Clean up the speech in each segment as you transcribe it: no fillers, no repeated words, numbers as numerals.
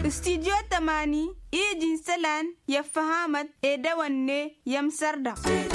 استديو تماني إيجين سلان يفهمت إدواني يمسردا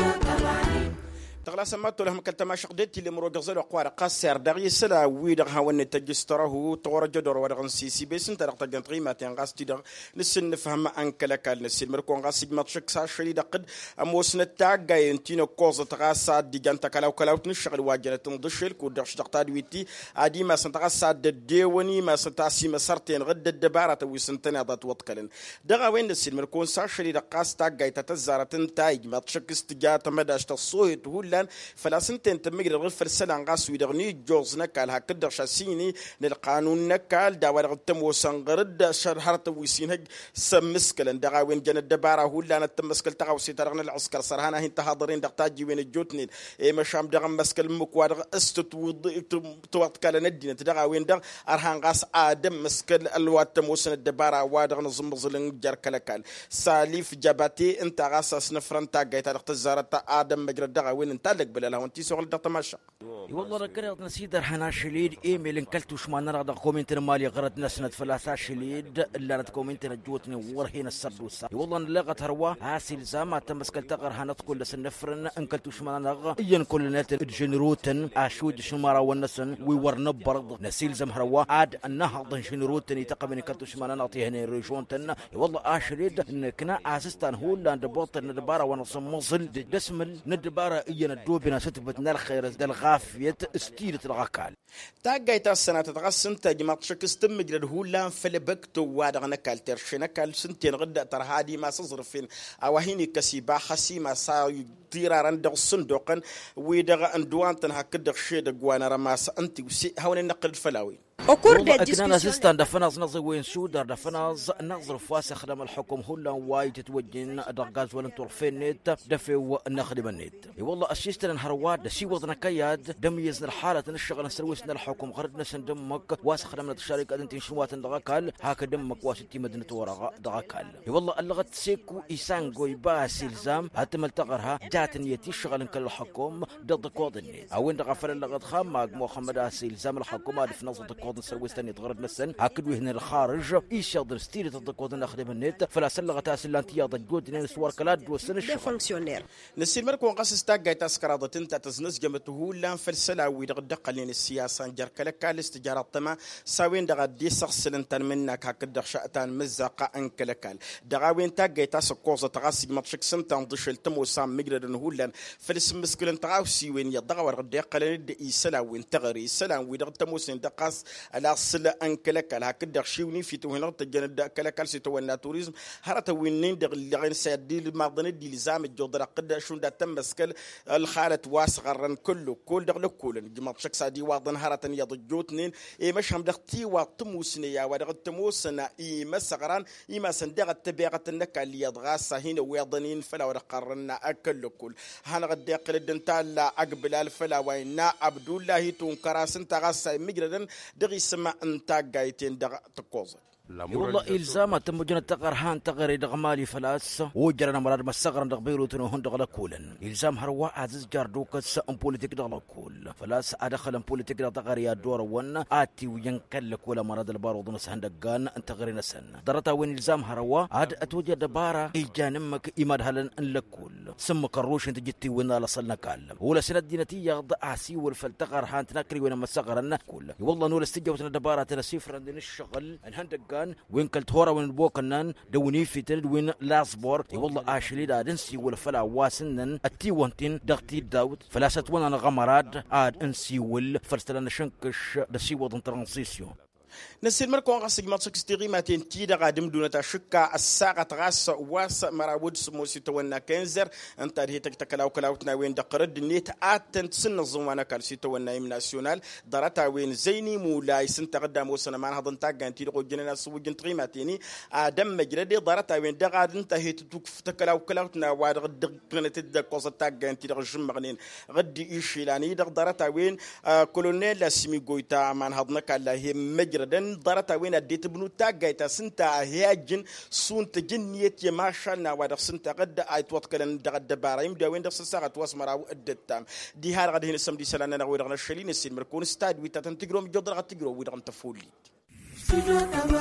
تغلا سمعت لهم كلتما شقدتي اللي مرو غزل وقوار قاسر دغي سلا ويدغ هاون تجستره تور جدور ودغن سيسي بيسن ترقت جنطري ما تنغاس تدغ نسن نفهم انكلا كال نسن مركو غاس سيجمات شك سا شري دقد اموسن تاغا ينتينو كوز تغاسا دي جانتا كلاو كلاو تنشغل واجنه تنضشل كو دغش دقتاد ويتي ادي ما سنتغاسا ديوني ما ستاسي مسرتين غد الدباره وسنتنا ضت وتكلن دغا وين نسن مركو سا شري دقاس تاغا تتزارتن تايج ما تشك استجات مداش تصويت لان فلاسنتين تمجر غفر سلان غاس ويدغني جوزنا كال هكذا شاسيني للقانون نكال داور تم وسنغرد شرحرت ويسين سمسكلن دغاوين جن الدباره هولا نتمسكل تغاوسي ترغنا العسكر سرهانا هين حاضرين دقتاجي وين الجوتنين مشام دغم مسكل مكواد استت توكل ندين دغاوين دغ ارهان غاس ادم مسكل الوات موسن الدباره وادغ نظم زلن جر كلكال ساليف جباتي انت غاس نفرنتا جايتا تزارت ادم مجر دغاوين انت بلا وانتي سوغل دطماشا والله ركرت نسيدر حنا شليد ايميل انكلت وش ما نرى كومنت مالي غرد نسنه فلاسا شليد الا نتكومنت جوتني ورهين السرد والسا والله لغت هروا هاسي زعما تمسكل تقر هنتقول لسنفرن انكلت وش ما نرى ين كل نت جنروتن اشود شمارا ونسن ويورن برض نسيل زم هروا عاد النهض جنروتن يتقبل انكلت وش ما نعطيه هنا ريجونتن والله اشليد ان كنا اسستان هو لاند بوت ندباره ونصم مصل دسمل ندباره ين دوبنا ستبت نرخير الغافية استيرة الغكال تاجيتا السنة تتغسن تجمع شكس تم جرد هولا فلبكتو وادغنا كالترشنا كال سنتين غدا ترى هادي ما صرفين أوهيني كسيبا خسيما سا تيران دغ صندوقا ويدغ أندوان تنها كدغ شيد جوانا رماس أنتي وسي هون نقل فلاوي أكنا نسيستان دفناز نظر وين سودر دفناز نظر فاس خدم الحكم هلا وايد تتوجن دغاز ولا طرفين نت دفع نخدم النت والله أسيستان هرواد دسي وضنا كياد دميز الحالة نشغل نسروسنا الحكم غردنا سندمك واس خدمنا الشركة أنت شوات دغاكال هاك دمك واسطي مدينة ورقة دغاكال والله اللغت سيكو إيسانغو يباس إلزام هتمل تغرها جات نيتي شغل كل الحكم ضد كود النت أو إن غفر اللغت خام محمد أسي إلزام الحكومة في نظر نسرويستان يتغرد نسن هاكدو هنا الخارج ايش يقدر ستيري تطقود نخدم النت فلا سلغه تاسلانتيا ضجود نين سوار كلاد وسن الشغل نسير مركو قصص تاغاي تاسكراده تنت تزنس جمته لان فلسلا ويدق لين السياسه جركلك الاستجاره تما ساوين دغ دي سخسلن تن منك هكذا شاتان مزقه انكلكال دغاوين تاغاي تاسكوزه تغاسي ماتشك سنتان دشل تمو سام مجردن هولن فلس مسكلن تغاوسي وين يدغ ورق قلن دي سلا وين تغري سلام ويدغ تمو سن دقاس على صلة أنكلك على هكذا شيوني في توهنا تجند كلك سيتونا توريزم هرت وينين دغلين سيدي المعضن دي لزام الجودرة قد شون تم مسكل الخالة واسغرن كله كل دغل كل جماعة شخص سادي واضن هرت يضجوتنين مش هم دختي وقتموسنيا ودغتموسنا مسغران ما سندغ التبيعة النك اللي يضغاس هنا ويضنين فلا ورقرنا أكل كل هنا قد يقل دنتال أقبل الفلا وينا عبد الله تونكراس انتغاس مجردن دغي سما انتا جايتين دغ تقوز والله إلزامة تمجن تقرهان تقري دغمالي فلاس وجرنا مراد مسغرن دغبيروتن وهن دغلا كولن إلزام هروا عزيز جاردوكس ام بوليتيك دغلا كول فلاس ادخل ام بوليتيك دغري دور ون اتي وينكل كل مراد البارود نس هندغان انتغري نسن درتا وين إلزام هروا عاد اتوجد دبارة ايجانمك ايماد هلن لكول سم كروش انت جتي وين لا صلنا كال ولا سند دينتي يغض عسي والفلتقر هان تنكري وين مسغرن كول والله نور استجوبتنا دبارة تنسيفر عندنا الشغل هندغان وين كلت هورا وين بوكنن دوني في تلد وين لاسبور والله اشلي دادنسي ولا فلا واسنن التيوانتين دغتي داود فلاسة وانا غمراد عاد انسي ول فرستلنا شنكش دسي وضن ترانزيسيون نسير مركو غاسق ماتشك ستيغيماتين تيدا غادم دون تشكا الساعه غاس واس مراود سموسي تونا كنزر انت هيتك تكلاو كلاوتنا وين دقرد نيت اتن سن الزمانه كالسي تونا يم ناسيونال درتا وين زيني مولاي سنت قدام وسنا ما هضن تاغانتي دو جننا سوجن تريماتيني ادم مجردي درتا وين دغاد انت هيت تكلاو كلاوتنا واد غد تدقوس تاغانتي دغ جمغنين غدي ايشيلاني درتا وين كولونيل سيمي غويتا ما هضنا كلا هي مجردن درتا وين اديت بنو تاغايتا سنتا هياجن سونت جنيت يا ماشالنا ودا سنتا قد ايت وتكلن دغد بارايم دا وين دس ساعه واسمراو ادتام دي هار غادي نسمدي سلانا نغوي دغنا شلين السين مركون ستاد ويتا تنتجرو مجدر غتجرو ويدا انت فولي